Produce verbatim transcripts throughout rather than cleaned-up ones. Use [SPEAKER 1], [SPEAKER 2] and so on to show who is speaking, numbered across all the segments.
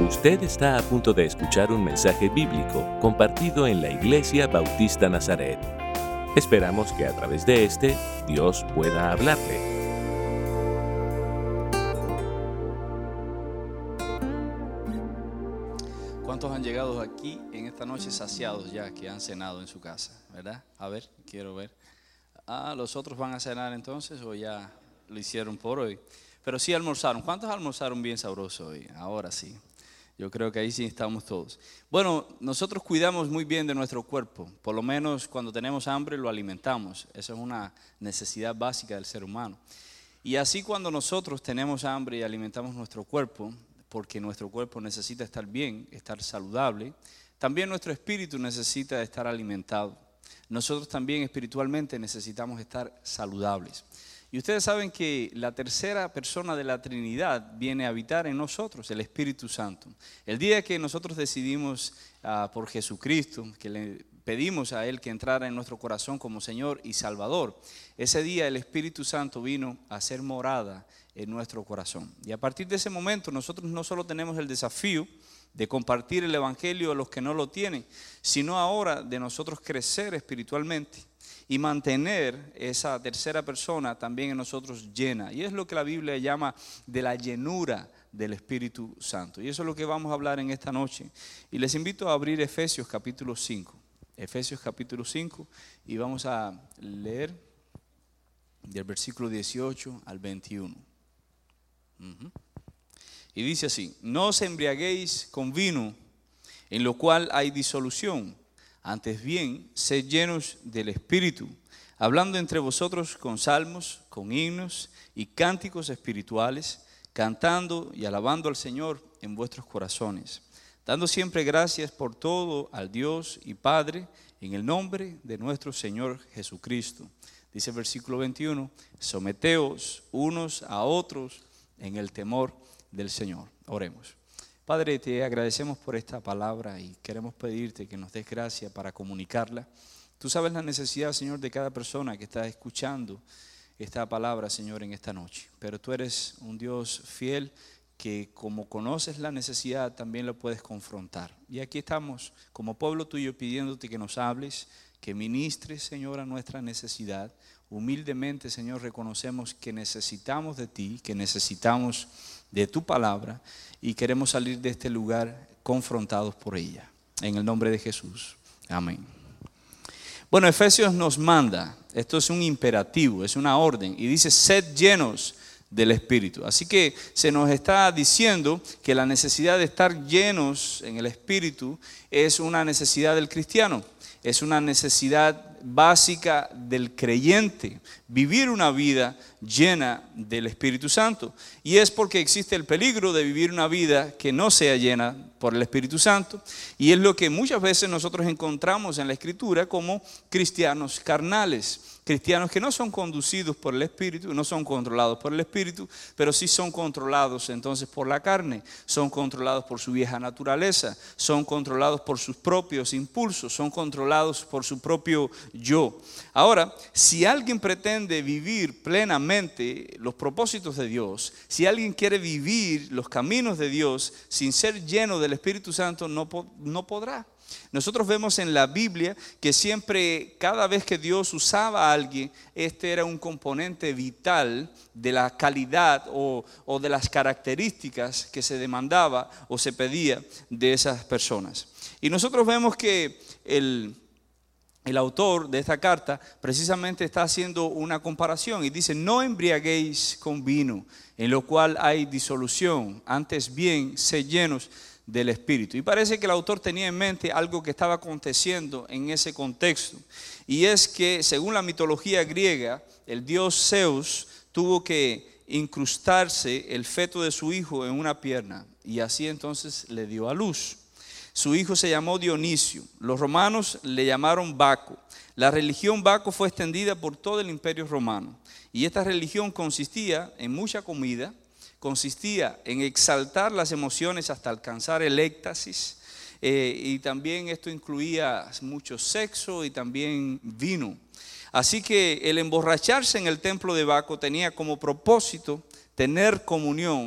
[SPEAKER 1] Usted está a punto de escuchar un mensaje bíblico compartido en la Iglesia Bautista Nazaret. Esperamos que a través de este, Dios pueda hablarle.
[SPEAKER 2] ¿Cuántos han llegado aquí en esta noche saciados ya, que han cenado en su casa? ¿Verdad? A ver, quiero ver. Ah, ¿los otros van a cenar entonces o ya lo hicieron por hoy? Pero sí almorzaron. ¿Cuántos almorzaron bien sabroso hoy? Ahora sí. Yo creo que ahí sí estamos todos. Bueno, nosotros cuidamos muy bien de nuestro cuerpo. Por lo menos cuando tenemos hambre lo alimentamos. Esa es una necesidad básica del ser humano. Y así cuando nosotros tenemos hambre y alimentamos nuestro cuerpo, porque nuestro cuerpo necesita estar bien, estar saludable, también nuestro espíritu necesita estar alimentado. Nosotros también espiritualmente necesitamos estar saludables. Y ustedes saben que la tercera persona de la Trinidad viene a habitar en nosotros, el Espíritu Santo. El día que nosotros decidimos uh, por Jesucristo, que le pedimos a Él que entrara en nuestro corazón como Señor y Salvador, ese día el Espíritu Santo vino a hacer morada en nuestro corazón. Y a partir de ese momento nosotros no solo tenemos el desafío de compartir el Evangelio a los que no lo tienen, sino ahora de nosotros crecer espiritualmente y mantener esa tercera persona también en nosotros llena. Y es lo que la Biblia llama de la llenura del Espíritu Santo. Y eso es lo que vamos a hablar en esta noche. Y les invito a abrir Efesios capítulo cinco. Efesios capítulo cinco y vamos a leer del versículo dieciocho al veintiuno. Uh-huh. Y dice así: no os embriaguéis con vino, en lo cual hay disolución. Antes bien, sed llenos del Espíritu, hablando entre vosotros con salmos, con himnos y cánticos espirituales, cantando y alabando al Señor en vuestros corazones, dando siempre gracias por todo al Dios y Padre, en el nombre de nuestro Señor Jesucristo. Dice el versículo veintiuno, someteos unos a otros en el temor del Señor. Oremos. Padre, te agradecemos por esta palabra y queremos pedirte que nos des gracia para comunicarla. Tú sabes la necesidad, Señor, de cada persona que está escuchando esta palabra, Señor, en esta noche. Pero tú eres un Dios fiel que, como conoces la necesidad, también lo puedes confrontar. Y aquí estamos como pueblo tuyo pidiéndote que nos hables, que ministres, Señor, a nuestra necesidad. Humildemente, Señor, reconocemos que necesitamos de ti, que necesitamos de tu palabra y queremos salir de este lugar confrontados por ella. En el nombre de Jesús. Amén. Bueno, Efesios nos manda, esto es un imperativo, es una orden y dice: sed llenos del Espíritu. Así que se nos está diciendo que la necesidad de estar llenos en el Espíritu es una necesidad del cristiano. Es una necesidad básica del creyente, vivir una vida llena del Espíritu Santo. Y es porque existe el peligro de vivir una vida que no sea llena por el Espíritu Santo. Y es lo que muchas veces nosotros encontramos en la Escritura como cristianos carnales. Cristianos que no son conducidos por el Espíritu, no son controlados por el Espíritu, pero sí son controlados entonces por la carne, son controlados por su vieja naturaleza, son controlados por sus propios impulsos, son controlados por su propio yo. Ahora, si alguien pretende vivir plenamente los propósitos de Dios, si alguien quiere vivir los caminos de Dios sin ser lleno del Espíritu Santo, no, no podrá. Nosotros vemos en la Biblia que siempre, cada vez que Dios usaba a alguien, este era un componente vital de la calidad o, o de las características que se demandaba o se pedía de esas personas. Y nosotros vemos que el, el autor de esta carta precisamente está haciendo una comparación y dice: no embriaguéis con vino, en lo cual hay disolución, antes bien, sed llenos del Espíritu. Y parece que el autor tenía en mente algo que estaba aconteciendo en ese contexto, y es que según la mitología griega, el dios Zeus tuvo que incrustarse el feto de su hijo en una pierna y así entonces le dio a luz. Su hijo se llamó Dionisio, los romanos le llamaron Baco. La religión Baco fue extendida por todo el imperio romano y esta religión consistía en mucha comida, consistía en exaltar las emociones hasta alcanzar el éxtasis, eh, y también esto incluía mucho sexo y también vino. Así que el emborracharse en el templo de Baco tenía como propósito tener comunión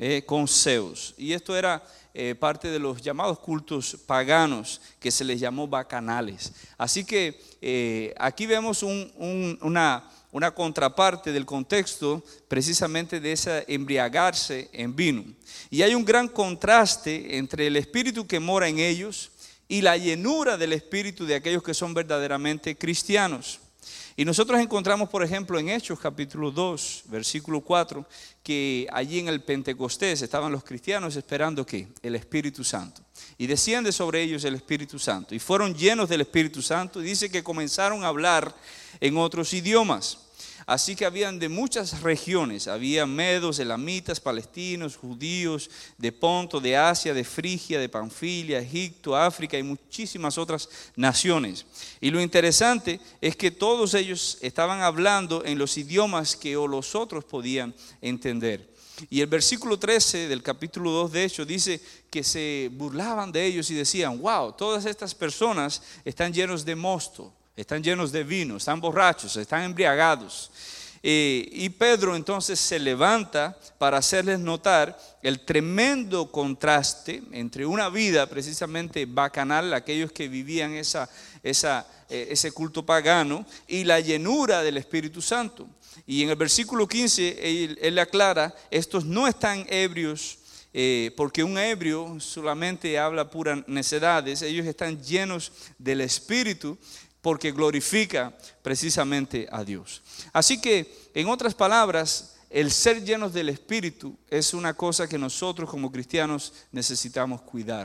[SPEAKER 2] eh, con Zeus. Y esto era eh, parte de los llamados cultos paganos, que se les llamó bacanales. Así que eh, aquí vemos un, un, una, una contraparte del contexto precisamente de ese embriagarse en vino. Y hay un gran contraste entre el espíritu que mora en ellos y la llenura del espíritu de aquellos que son verdaderamente cristianos. Y nosotros encontramos, por ejemplo, en Hechos capítulo dos, versículo cuatro, que allí en el Pentecostés estaban los cristianos esperando ¿qué? El Espíritu Santo. Y desciende sobre ellos el Espíritu Santo. Y fueron llenos del Espíritu Santo. Y dice que comenzaron a hablar en otros idiomas. Así que habían de muchas regiones, había medos, elamitas, palestinos, judíos, de Ponto, de Asia, de Frigia, de Panfilia, Egipto, África y muchísimas otras naciones. Y lo interesante es que todos ellos estaban hablando en los idiomas que o los otros podían entender. Y el versículo trece del capítulo dos de Hechos dice que se burlaban de ellos y decían, wow, todas estas personas están llenos de mosto. Están llenos de vino, están borrachos, están embriagados. Eh, y Pedro entonces se levanta para hacerles notar el tremendo contraste entre una vida precisamente bacanal, aquellos que vivían esa, esa, eh, ese culto pagano, y la llenura del Espíritu Santo. Y en el versículo quince él, él aclara, estos no están ebrios, Eh, porque un ebrio solamente habla puras necedades. Ellos están llenos del Espíritu porque glorifica precisamente a Dios. Así que, en otras palabras, el ser llenos del Espíritu es una cosa que nosotros como cristianos necesitamos cuidar,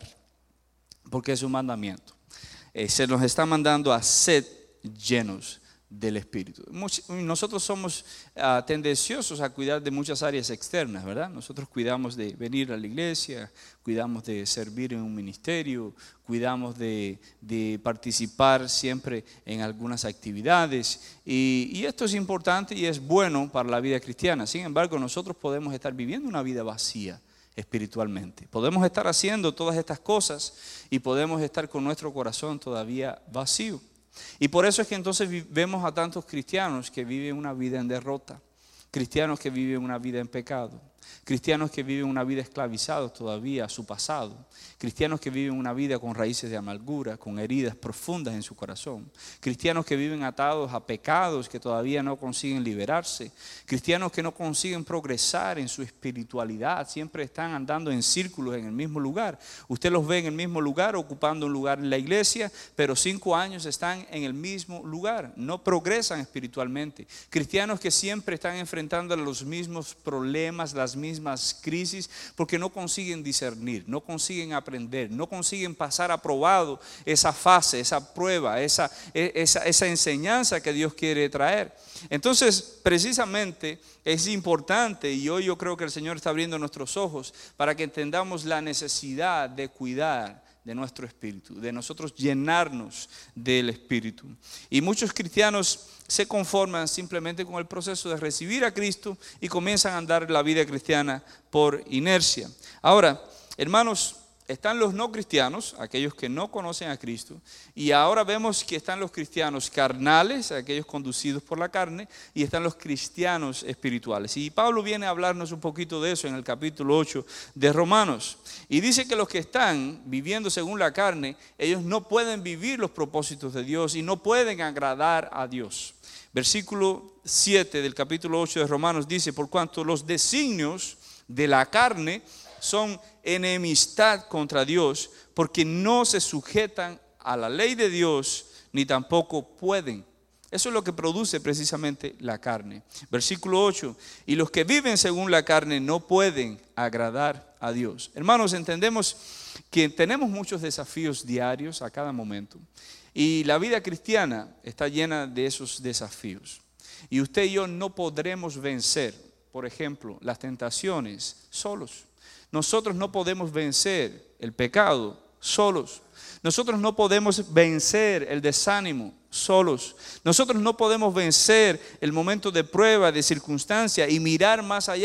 [SPEAKER 2] porque es un mandamiento. Eh, se nos está mandando a ser llenos del Espíritu. Nosotros somos uh, tendenciosos a cuidar de muchas áreas externas, ¿verdad? Nosotros cuidamos de venir a la iglesia, cuidamos de servir en un ministerio, cuidamos de, de participar siempre en algunas actividades y, y esto es importante y es bueno para la vida cristiana. Sin embargo, nosotros podemos estar viviendo una vida vacía espiritualmente. Podemos estar haciendo todas estas cosas y podemos estar con nuestro corazón todavía vacío. Y por eso es que entonces vemos a tantos cristianos que viven una vida en derrota, cristianos que viven una vida en pecado, cristianos que viven una vida esclavizados todavía a su pasado, cristianos que viven una vida con raíces de amargura, con heridas profundas en su corazón, cristianos que viven atados a pecados que todavía no consiguen liberarse, cristianos que no consiguen progresar en su espiritualidad, siempre están andando en círculos en el mismo lugar. Usted los ve en el mismo lugar, ocupando un lugar en la iglesia, pero cinco años están en el mismo lugar, no progresan espiritualmente. Cristianos que siempre están enfrentando los mismos problemas, las mismas crisis, porque no consiguen discernir, no consiguen aprender, no consiguen pasar aprobado esa fase, esa prueba, esa, esa, esa enseñanza que Dios quiere traer. Entonces, precisamente es importante, y hoy yo creo que el Señor está abriendo nuestros ojos para que entendamos la necesidad de cuidar de nuestro espíritu, de nosotros llenarnos del Espíritu. Y muchos cristianos se conforman simplemente con el proceso de recibir a Cristo y comienzan a andar la vida cristiana por inercia. Ahora, hermanos, están los no cristianos, aquellos que no conocen a Cristo, y ahora vemos que están los cristianos carnales, aquellos conducidos por la carne, y están los cristianos espirituales. Y Pablo viene a hablarnos un poquito de eso en el capítulo ocho de Romanos. Y dice que los que están viviendo según la carne, ellos no pueden vivir los propósitos de Dios y no pueden agradar a Dios. Versículo siete del capítulo ocho de Romanos dice, por cuanto los designios de la carne son enemistad contra Dios, porque no se sujetan a la ley de Dios, ni tampoco pueden. Eso es lo que produce precisamente la carne. Versículo ocho, y los que viven según la carne no pueden agradar a Dios. Hermanos, entendemos que tenemos muchos desafíos diarios a cada momento, y la vida cristiana está llena de esos desafíos. Y usted y yo no podremos vencer, por ejemplo, las tentaciones solos. Nosotros no podemos vencer el pecado solos. Nosotros no podemos vencer el desánimo solos. Nosotros no podemos vencer el momento de prueba, de circunstancia y mirar más allá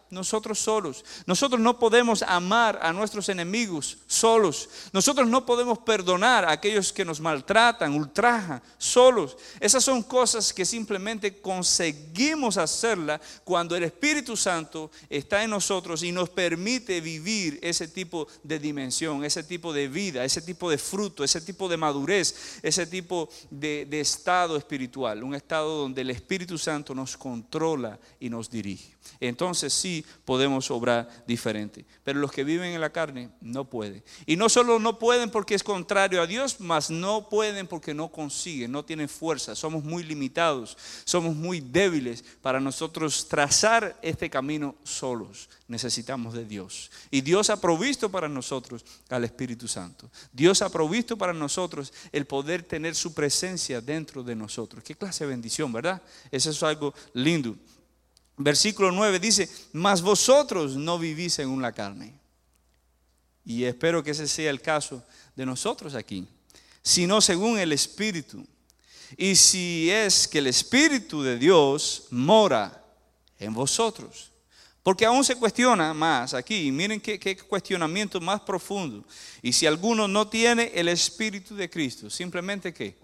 [SPEAKER 2] nosotros solos. Nosotros no podemos amar a nuestros enemigos solos. Nosotros no podemos perdonar a aquellos que nos maltratan, ultrajan, solos. Esas son cosas que simplemente conseguimos hacerlas cuando el Espíritu Santo está en nosotros y nos permite vivir ese tipo de dimensión, ese tipo de vida, ese tipo de fruto, ese tipo de madurez, ese tipo de, de estado espiritual. Un estado donde el Espíritu Santo nos controla y nos dirige. Entonces sí podemos obrar diferente. Pero los que viven en la carne no pueden. Y no solo no pueden porque es contrario a Dios, mas no pueden porque no consiguen, no tienen fuerza. Somos muy limitados, somos muy débiles para nosotros trazar este camino solos. Necesitamos de Dios. Y Dios ha provisto para nosotros al Espíritu Santo. Dios ha provisto para nosotros el poder tener su presencia dentro de nosotros. Qué clase de bendición, ¿verdad? Eso es algo lindo. Versículo nueve dice, mas vosotros no vivís según la carne. Y espero que ese sea el caso de nosotros aquí, sino según el Espíritu. Y si es que el Espíritu de Dios mora en vosotros. Porque aún se cuestiona más aquí, miren qué, qué cuestionamiento más profundo. Y si alguno no tiene el Espíritu de Cristo, simplemente ¿qué?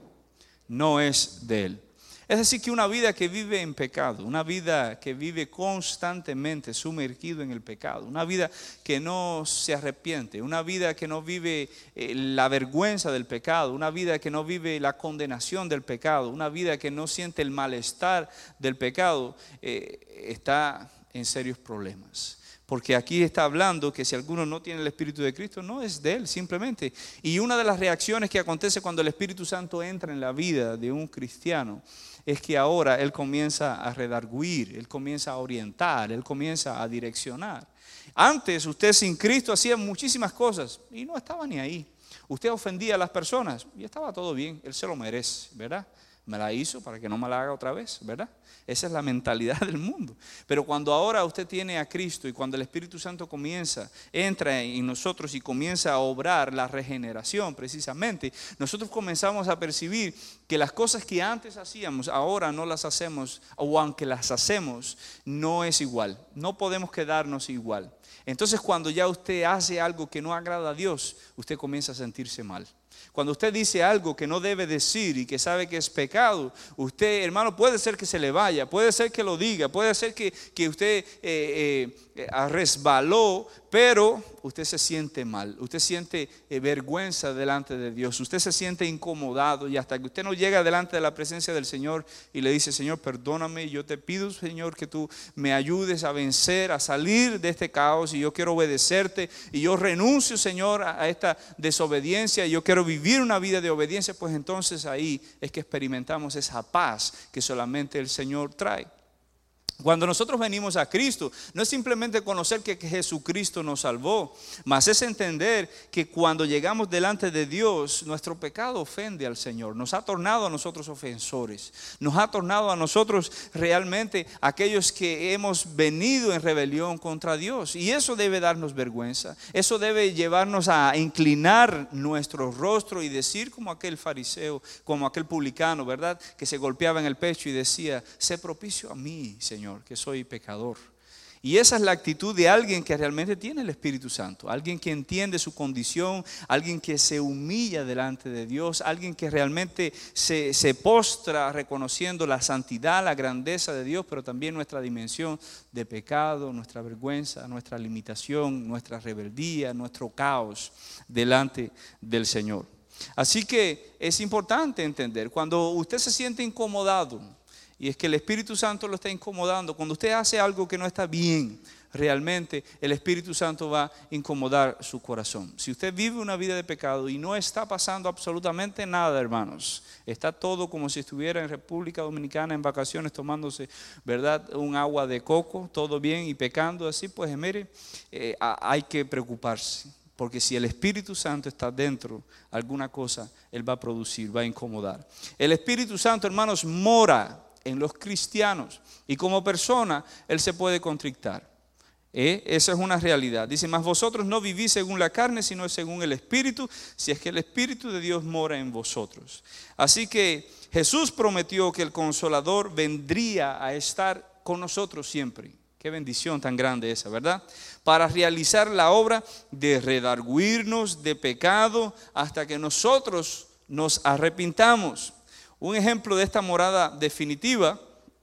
[SPEAKER 2] No es de Él. Es decir, que una vida que vive en pecado, una vida que vive constantemente sumergido en el pecado, una vida que no se arrepiente, una vida que no vive eh, la vergüenza del pecado, una vida que no vive la condenación del pecado, una vida que no siente el malestar del pecado, eh, está en serios problemas. Porque aquí está hablando que si alguno no tiene el Espíritu de Cristo, no es de Él simplemente. Y una de las reacciones que acontece cuando el Espíritu Santo entra en la vida de un cristiano es que ahora Él comienza a redarguir, Él comienza a orientar, Él comienza a direccionar. Antes usted sin Cristo hacía muchísimas cosas y no estaba ni ahí. Usted ofendía a las personas y estaba todo bien, Él se lo merece, ¿verdad? Me la hizo para que no me la haga otra vez, ¿verdad? Esa es la mentalidad del mundo. Pero cuando ahora usted tiene a Cristo y cuando el Espíritu Santo comienza, entra en nosotros y comienza a obrar la regeneración precisamente, nosotros comenzamos a percibir que las cosas que antes hacíamos, ahora no las hacemos, o aunque las hacemos, no es igual. No podemos quedarnos igual. Entonces cuando ya usted hace algo que no agrada a Dios, usted comienza a sentirse mal. Cuando usted dice algo que no debe decir y que sabe que es pecado, usted, hermano, puede ser que se le vaya, puede ser que lo diga, puede ser que, que usted eh, eh, resbaló, pero usted se siente mal, usted siente eh, vergüenza delante de Dios, usted se siente incomodado y hasta que usted no llega delante de la presencia del Señor y le dice, Señor, perdóname, yo te pido, Señor, que tú me ayudes a vencer, a salir de este caos y yo quiero obedecerte y yo renuncio, Señor, a esta desobediencia y yo quiero vivir una vida de obediencia, pues entonces ahí es que experimentamos esa paz que solamente el Señor trae. Cuando nosotros venimos a Cristo, no es simplemente conocer que Jesucristo nos salvó, mas es entender que cuando llegamos delante de Dios, nuestro pecado ofende al Señor, nos ha tornado a nosotros ofensores, nos ha tornado a nosotros realmente aquellos que hemos venido en rebelión contra Dios. Y eso debe darnos vergüenza, eso debe llevarnos a inclinar nuestro rostro y decir como aquel fariseo, como aquel publicano, ¿verdad? Que se golpeaba en el pecho y decía, sé propicio a mí, Señor, que soy pecador. Y esa es la actitud de alguien que realmente tiene el Espíritu Santo, alguien que entiende su condición, alguien que se humilla delante de Dios, alguien que realmente se, se postra reconociendo la santidad, la grandeza de Dios, pero también nuestra dimensión de pecado, nuestra vergüenza, nuestra limitación, nuestra rebeldía, nuestro caos delante del Señor. Así que es importante entender, cuando usted se siente incomodado, y es que el Espíritu Santo lo está incomodando. Cuando usted hace algo que no está bien, realmente el Espíritu Santo va a incomodar su corazón. Si usted vive una vida de pecado y no está pasando absolutamente nada, hermanos, está todo como si estuviera en República Dominicana en vacaciones tomándose, ¿verdad?, un agua de coco, todo bien y pecando así, pues mire, eh, hay que preocuparse. Porque si el Espíritu Santo está dentro, alguna cosa Él va a producir, va a incomodar. El Espíritu Santo, hermanos, mora en los cristianos y como persona Él se puede contrictar. ¿Eh? Esa es una realidad. Dice, mas vosotros no vivís según la carne, sino según el Espíritu, si es que el Espíritu de Dios mora en vosotros. Así que Jesús prometió que el Consolador vendría a estar con nosotros siempre, Qué bendición tan grande esa, ¿verdad? Para realizar la obra de redarguirnos de pecado hasta que nosotros nos arrepintamos. Un ejemplo de esta morada definitiva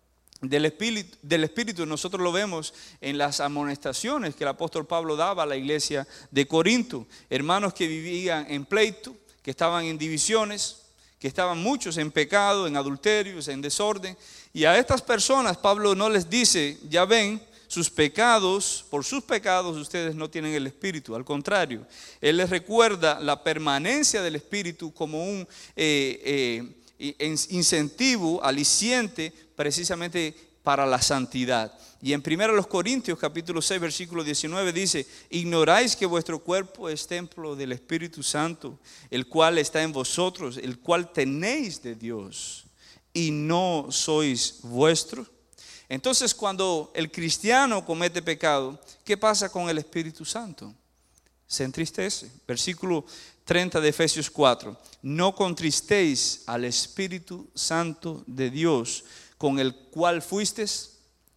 [SPEAKER 2] del Espíritu, del Espíritu nosotros lo vemos en las amonestaciones que el apóstol Pablo daba a la iglesia de Corinto. Hermanos que vivían en pleito, que estaban en divisiones, que estaban muchos en pecado, en adulterios, en desorden. Y a estas personas Pablo no les dice, ya ven, sus pecados, por sus pecados ustedes no tienen el Espíritu. Al contrario, él les recuerda la permanencia del Espíritu como un eh, eh, incentivo, aliciente, precisamente para la santidad. Y en primero Corintios capítulo seis versículo diecinueve dice: ignoráis que vuestro cuerpo es templo del Espíritu Santo, el cual está en vosotros, el cual tenéis de Dios, y no sois vuestros. Entonces, cuando el cristiano comete pecado, ¿qué pasa con el Espíritu Santo? Se entristece. Versículo treinta de Efesios cuatro: no contristéis al Espíritu Santo de Dios, con el cual fuisteis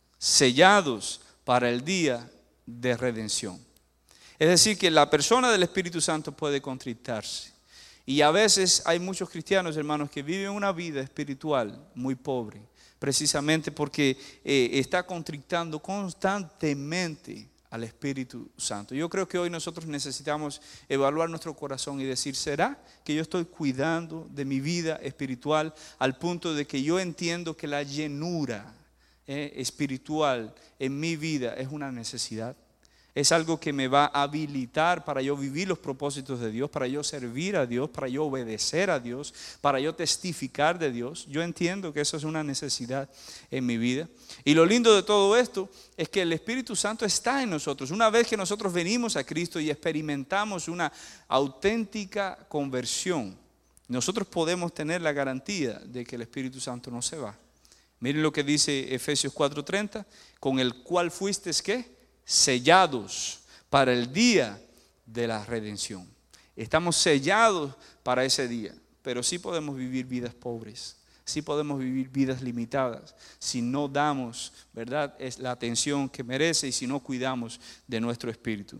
[SPEAKER 2] sellados para el día de redención. Es decir, que la persona del Espíritu Santo puede contristarse. Y a veces hay muchos cristianos, hermanos, que viven una vida espiritual muy pobre, precisamente porque eh, está contristando constantemente al Espíritu Santo. Yo creo que hoy nosotros necesitamos evaluar nuestro corazón y decir: ¿será que yo estoy cuidando de mi vida espiritual al punto de que yo entiendo que la llenura eh, espiritual en mi vida es una necesidad? Es algo que me va a habilitar para yo vivir los propósitos de Dios, para yo servir a Dios, para yo obedecer a Dios, para yo testificar de Dios. Yo entiendo que eso es una necesidad en mi vida. Y lo lindo de todo esto es que el Espíritu Santo está en nosotros. Una vez que nosotros venimos a Cristo y experimentamos una auténtica conversión, nosotros podemos tener la garantía de que el Espíritu Santo no se va. Miren lo que dice Efesios cuatro treinta: con el cual fuisteis, ¿qué? Sellados para el día de la redención. Estamos sellados para ese día, pero sí podemos vivir vidas pobres, sí podemos vivir vidas limitadas si no damos, ¿verdad?, es la atención que merece y si no cuidamos de nuestro espíritu.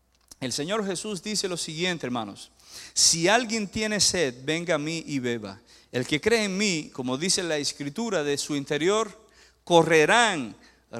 [SPEAKER 2] El Señor Jesús dice lo siguiente, hermanos: si alguien tiene sed, venga a mí y beba. El que cree en mí, como dice la Escritura, de su interior correrán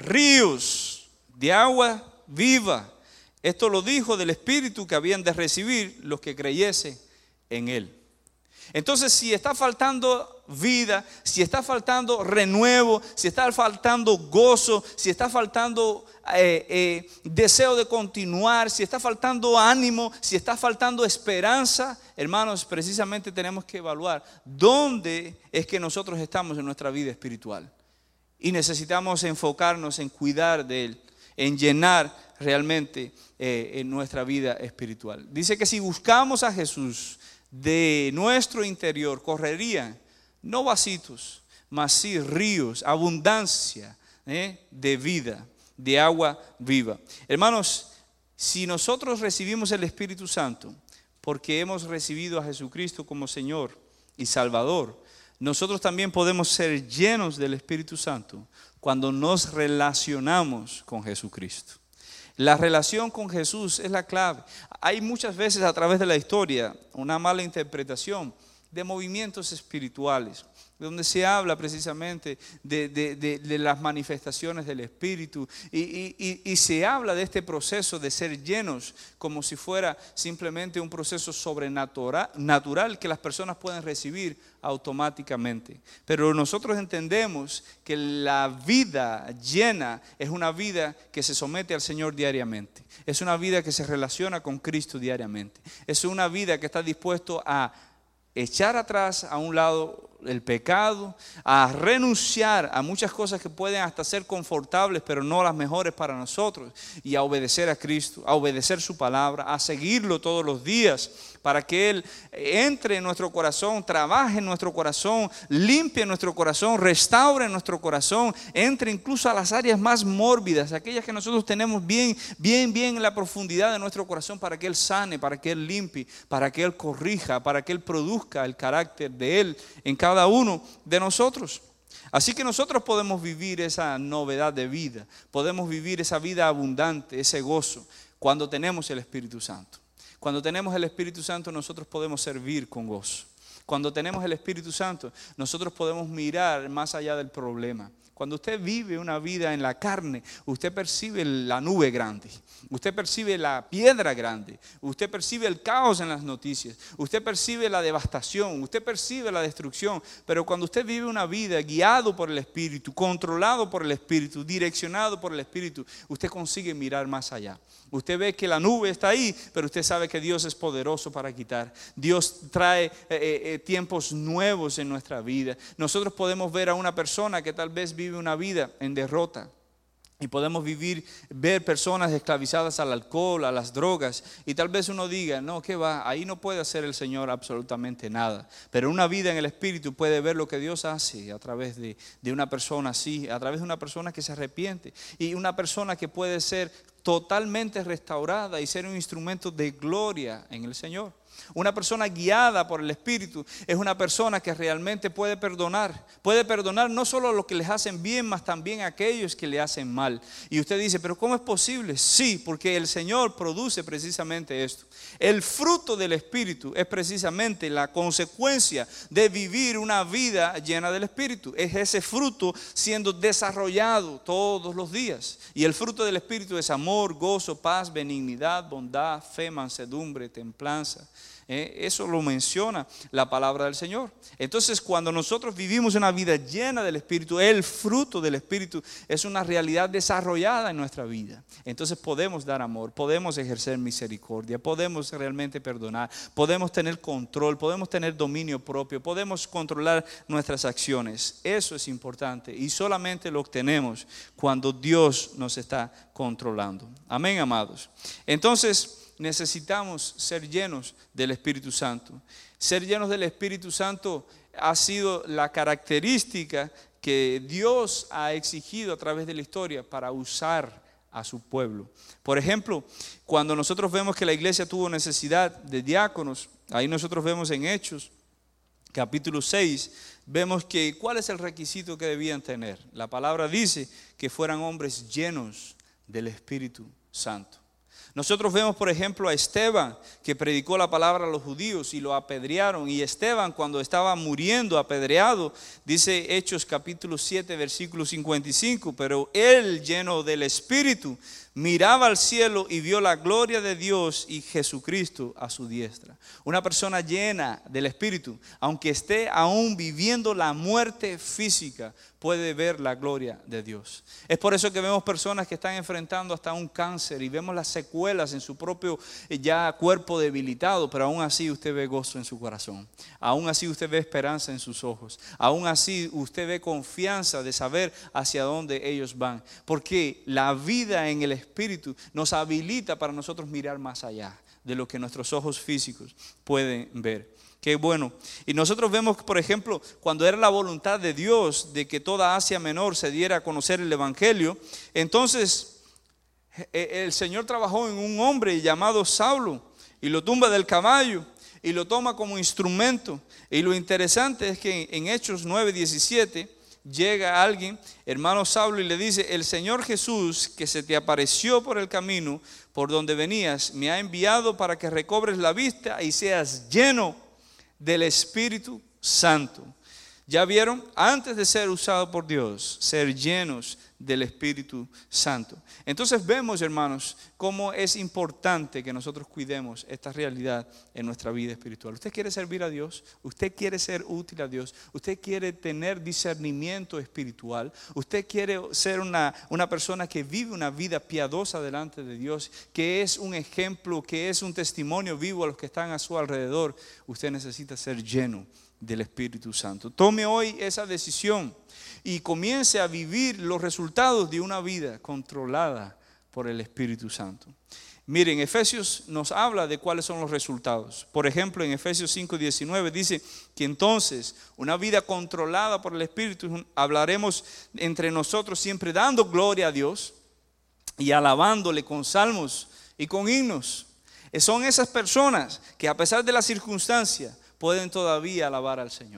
[SPEAKER 2] ríos de agua viva. Esto lo dijo del Espíritu que habían de recibir los que creyesen en Él. Entonces, si está faltando vida, si está faltando renuevo, si está faltando gozo, si está faltando eh, eh, deseo de continuar, si está faltando ánimo, si está faltando esperanza, hermanos, precisamente tenemos que evaluar dónde es que nosotros estamos en nuestra vida espiritual. Y necesitamos enfocarnos en cuidar de Él, en llenar realmente eh, en nuestra vida espiritual. Dice que si buscamos a Jesús, de nuestro interior correrían no vasitos, mas sí ríos, abundancia eh, de vida, de agua viva. Hermanos, si nosotros recibimos el Espíritu Santo porque hemos recibido a Jesucristo como Señor y Salvador, nosotros también podemos ser llenos del Espíritu Santo cuando nos relacionamos con Jesucristo. La relación con Jesús es la clave. Hay muchas veces a través de la historia una mala interpretación de movimientos espirituales, donde se habla precisamente de, de, de, de las manifestaciones del Espíritu y, y, y, y se habla de este proceso de ser llenos como si fuera simplemente un proceso sobrenatural natural que las personas pueden recibir automáticamente. Pero nosotros entendemos que la vida llena es una vida que se somete al Señor diariamente. Es una vida que se relaciona con Cristo diariamente. Es una vida que está dispuesto a echar atrás a un lado el pecado, a renunciar a muchas cosas que pueden hasta ser confortables, pero no las mejores para nosotros, y a obedecer a Cristo, a obedecer su palabra, a seguirlo todos los días, para que Él entre en nuestro corazón, trabaje en nuestro corazón, limpie nuestro corazón, restaure nuestro corazón, entre incluso a las áreas más mórbidas, aquellas que nosotros tenemos bien, bien, bien en la profundidad de nuestro corazón, para que Él sane, para que Él limpie, para que Él corrija, para que Él produzca el carácter de Él en cada uno de nosotros. Así que nosotros podemos vivir esa novedad de vida, podemos vivir esa vida abundante, ese gozo, cuando tenemos el Espíritu Santo. Cuando tenemos el Espíritu Santo, nosotros podemos servir con gozo. Cuando tenemos el Espíritu Santo, nosotros podemos mirar más allá del problema. Cuando usted vive una vida en la carne, usted percibe la nube grande, usted percibe la piedra grande, usted percibe el caos en las noticias, usted percibe la devastación, usted percibe la destrucción. Pero cuando usted vive una vida guiado por el Espíritu, controlado por el Espíritu, direccionado por el Espíritu, usted consigue mirar más allá. Usted ve que la nube está ahí, pero usted sabe que Dios es poderoso para quitar. Dios trae eh, eh, tiempos nuevos en nuestra vida. Nosotros podemos ver a una persona que tal vez vive una vida en derrota. Y podemos vivir, ver personas esclavizadas al alcohol, a las drogas. Y tal vez uno diga, no, ¿qué va? Ahí no puede hacer el Señor absolutamente nada. Pero una vida en el Espíritu puede ver lo que Dios hace a través de, de una persona así, a través de una persona que se arrepiente. Y una persona que puede ser totalmente restaurada y ser un instrumento de gloria en el Señor. Una persona guiada por el Espíritu es una persona que realmente puede perdonar. Puede perdonar no solo a los que les hacen bien, mas también a aquellos que le hacen mal. Y usted dice, ¿pero cómo es posible? Sí, porque el Señor produce precisamente esto. El fruto del Espíritu es precisamente la consecuencia de vivir una vida llena del Espíritu. Es ese fruto siendo desarrollado todos los días. Y el fruto del Espíritu es amor, gozo, paz, benignidad, bondad, fe, mansedumbre, templanza. Eh, eso lo menciona la palabra del Señor. Entonces, cuando nosotros vivimos una vida llena del Espíritu, el fruto del Espíritu es una realidad desarrollada en nuestra vida. Entonces podemos dar amor, podemos ejercer misericordia, podemos realmente perdonar, podemos tener control, podemos tener dominio propio, podemos controlar nuestras acciones. Eso es importante y solamente lo obtenemos cuando Dios nos está controlando. Amén, amados. Entonces, necesitamos ser llenos del Espíritu Santo. Ser llenos del Espíritu Santo ha sido la característica que Dios ha exigido a través de la historia para usar a su pueblo. Por ejemplo, cuando nosotros vemos que la iglesia tuvo necesidad de diáconos, ahí nosotros vemos en Hechos, capítulo seis, vemos que ¿cuál es el requisito que debían tener? La palabra dice que fueran hombres llenos del Espíritu Santo. Nosotros vemos, por ejemplo, a Esteban, que predicó la palabra a los judíos y lo apedrearon. Y Esteban, cuando estaba muriendo apedreado, dice Hechos capítulo siete, versículo cincuenta y cinco, pero él, lleno del Espíritu, miraba al cielo y vio la gloria de Dios y Jesucristo a su diestra. Una persona llena del Espíritu, aunque esté aún viviendo la muerte física, puede ver la gloria de Dios. Es por eso que vemos personas que están enfrentando hasta un cáncer y vemos las secuelas en su propio ya cuerpo debilitado, pero aún así usted ve gozo en su corazón. Aún así usted ve esperanza en sus ojos. Aún así usted ve confianza de saber hacia dónde ellos van. Porque la vida en el Espíritu nos habilita para nosotros mirar más allá de lo que nuestros ojos físicos pueden ver. Qué bueno. Y nosotros vemos, por ejemplo, cuando era la voluntad de Dios de que toda Asia Menor se diera a conocer el Evangelio, entonces el Señor trabajó en un hombre llamado Saulo y lo tumba del caballo y lo toma como instrumento. Y lo interesante es que en Hechos nueve diecisiete llega alguien, hermano Saulo, y le dice: el Señor Jesús, que se te apareció por el camino por donde venías, me ha enviado para que recobres la vista y seas lleno del Espíritu Santo. Ya vieron, antes de ser usado por Dios, ser llenos del Espíritu Santo. Entonces vemos, hermanos, cómo es importante que nosotros cuidemos esta realidad en nuestra vida espiritual. Usted quiere servir a Dios, usted quiere ser útil a Dios, usted quiere tener discernimiento espiritual, usted quiere ser una, una persona que vive una vida piadosa delante de Dios, que es un ejemplo, que es un testimonio vivo a los que están a su alrededor. Usted necesita ser lleno del Espíritu Santo. Tome hoy esa decisión y comience a vivir los resultados de una vida controlada por el Espíritu Santo. Miren, Efesios nos habla de cuáles son los resultados. Por ejemplo, en Efesios cinco diecinueve dice que entonces una vida controlada por el Espíritu, hablaremos entre nosotros siempre dando gloria a Dios y alabándole con salmos y con himnos. Son esas personas que a pesar de la circunstancia pueden todavía alabar al Señor.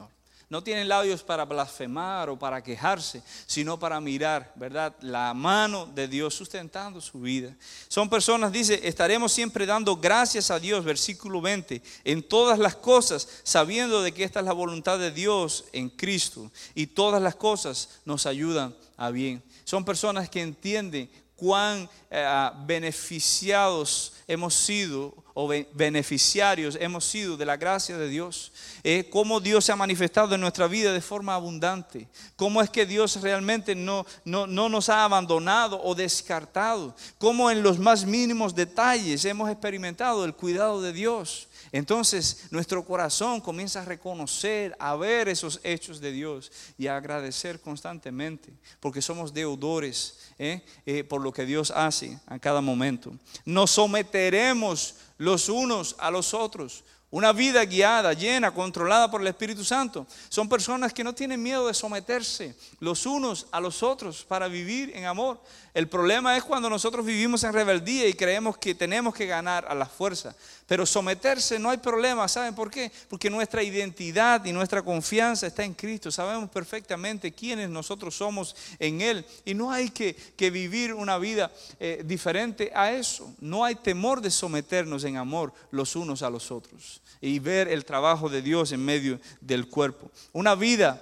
[SPEAKER 2] No tienen labios para blasfemar o para quejarse, sino para mirar, ¿verdad?, la mano de Dios sustentando su vida. Son personas, dice, estaremos siempre dando gracias a Dios, versículo veinte, en todas las cosas, sabiendo de que esta es la voluntad de Dios en Cristo, y todas las cosas nos ayudan a bien. Son personas que entienden cuán eh, beneficiados hemos sido o be- beneficiarios hemos sido de la gracia de Dios, eh, cómo Dios se ha manifestado en nuestra vida de forma abundante, cómo es que Dios realmente no, no, no nos ha abandonado o descartado, cómo en los más mínimos detalles hemos experimentado el cuidado de Dios. Entonces nuestro corazón comienza a reconocer, a ver esos hechos de Dios y a agradecer constantemente, porque somos deudores ¿eh? Eh, por lo que Dios hace a cada momento. Nos someteremos los unos a los otros. Una vida guiada, llena, controlada por el Espíritu Santo. Son personas que no tienen miedo de someterse los unos a los otros para vivir en amor. El problema es cuando nosotros vivimos en rebeldía y creemos que tenemos que ganar a la fuerza. Pero someterse no hay problema. ¿Saben por qué? Porque nuestra identidad y nuestra confianza está en Cristo. Sabemos perfectamente quiénes nosotros somos en Él. Y no hay que, que vivir una vida eh, diferente a eso. No hay temor de someternos en amor los unos a los otros y ver el trabajo de Dios en medio del cuerpo. Una vida,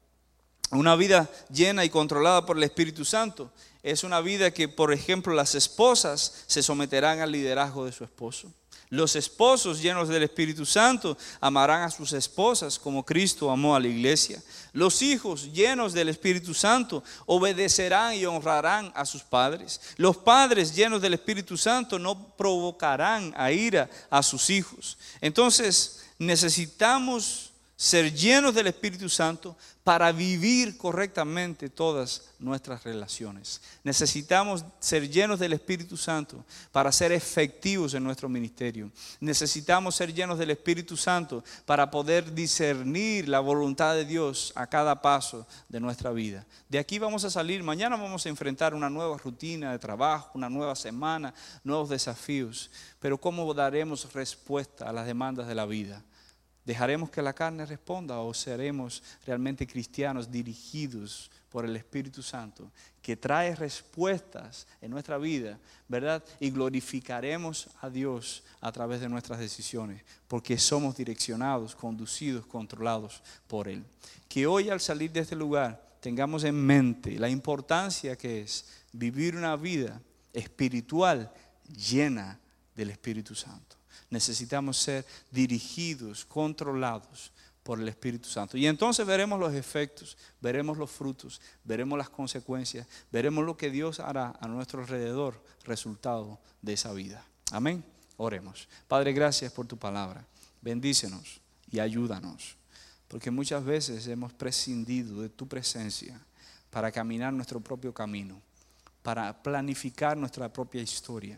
[SPEAKER 2] una vida llena y controlada por el Espíritu Santo es una vida que, por ejemplo, las esposas se someterán al liderazgo de su esposo. Los esposos llenos del Espíritu Santo amarán a sus esposas como Cristo amó a la iglesia. Los hijos llenos del Espíritu Santo obedecerán y honrarán a sus padres. Los padres llenos del Espíritu Santo no provocarán a ira a sus hijos. Entonces necesitamos ser llenos del Espíritu Santo para vivir correctamente todas nuestras relaciones. Necesitamos ser llenos del Espíritu Santo para ser efectivos en nuestro ministerio. Necesitamos ser llenos del Espíritu Santo para poder discernir la voluntad de Dios a cada paso de nuestra vida. De aquí vamos a salir, mañana vamos a enfrentar una nueva rutina de trabajo, una nueva semana, nuevos desafíos. Pero ¿cómo daremos respuesta a las demandas de la vida? ¿Dejaremos que la carne responda o seremos realmente cristianos dirigidos por el Espíritu Santo que trae respuestas en nuestra vida, ¿verdad? Y glorificaremos a Dios a través de nuestras decisiones porque somos direccionados, conducidos, controlados por Él. Que hoy al salir de este lugar tengamos en mente la importancia que es vivir una vida espiritual llena del Espíritu Santo. Necesitamos ser dirigidos, controlados por el Espíritu Santo. Y entonces veremos los efectos, veremos los frutos, veremos las consecuencias, veremos lo que Dios hará a nuestro alrededor, resultado de esa vida. Amén. Oremos. Padre, gracias por tu palabra. Bendícenos y ayúdanos, porque muchas veces hemos prescindido de tu presencia para caminar nuestro propio camino, para planificar nuestra propia historia.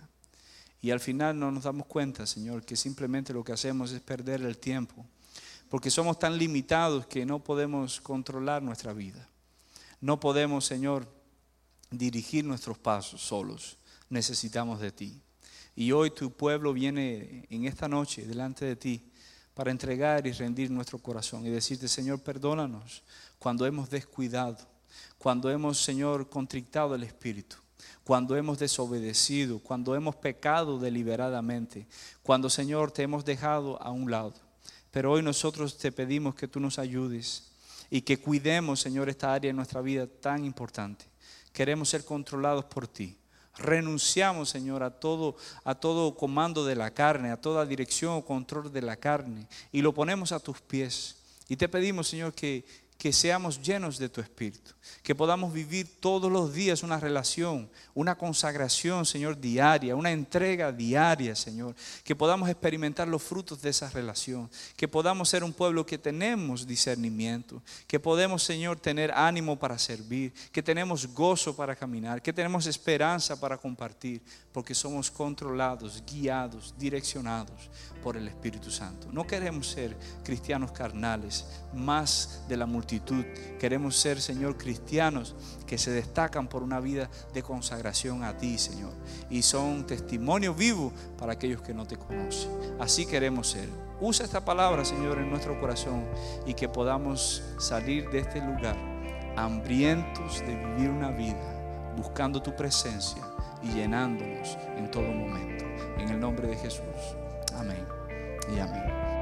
[SPEAKER 2] Y al final no nos damos cuenta, Señor, que simplemente lo que hacemos es perder el tiempo, porque somos tan limitados que no podemos controlar nuestra vida. No podemos, Señor, dirigir nuestros pasos solos. Necesitamos de ti. Y hoy tu pueblo viene en esta noche delante de ti para entregar y rendir nuestro corazón y decirte, Señor, perdónanos cuando hemos descuidado, cuando hemos, Señor, contrictado el espíritu, cuando hemos desobedecido, cuando hemos pecado deliberadamente, cuando, Señor, te hemos dejado a un lado. Pero hoy nosotros te pedimos que tú nos ayudes y que cuidemos, Señor, esta área de nuestra vida tan importante. Queremos ser controlados por ti. Renunciamos, Señor, a todo, a todo comando de la carne, a toda dirección o control de la carne y lo ponemos a tus pies. Y te pedimos, Señor, que, que seamos llenos de tu Espíritu, que podamos vivir todos los días una relación, una consagración, Señor, diaria, una entrega diaria, Señor, que podamos experimentar los frutos de esa relación, que podamos ser un pueblo que tenemos discernimiento, que podemos, Señor, tener ánimo para servir, que tenemos gozo para caminar, que tenemos esperanza para compartir, porque somos controlados, guiados, direccionados por el Espíritu Santo. No queremos ser cristianos carnales, más de la multitud multitud. Queremos ser, Señor, cristianos que se destacan por una vida de consagración a ti, Señor. Y son testimonio vivo para aquellos que no te conocen. Así queremos ser. Usa esta palabra, Señor, en nuestro corazón y que podamos salir de este lugar hambrientos de vivir una vida, buscando tu presencia y llenándonos en todo momento. En el nombre de Jesús. Amén y amén.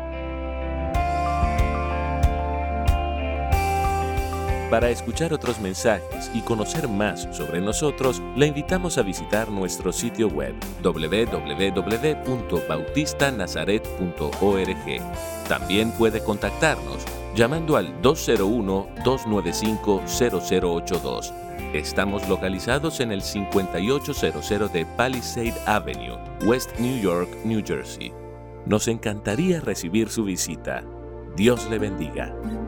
[SPEAKER 1] Para escuchar otros mensajes y conocer más sobre nosotros, le invitamos a visitar nuestro sitio web doble u doble u doble u punto bautista nazaret punto org. También puede contactarnos llamando al dos cero uno, dos nueve cinco, cero cero ocho dos. Estamos localizados en el cincuenta y ocho cero cero de Palisade Avenue, West New York, New Jersey. Nos encantaría recibir su visita. Dios le bendiga.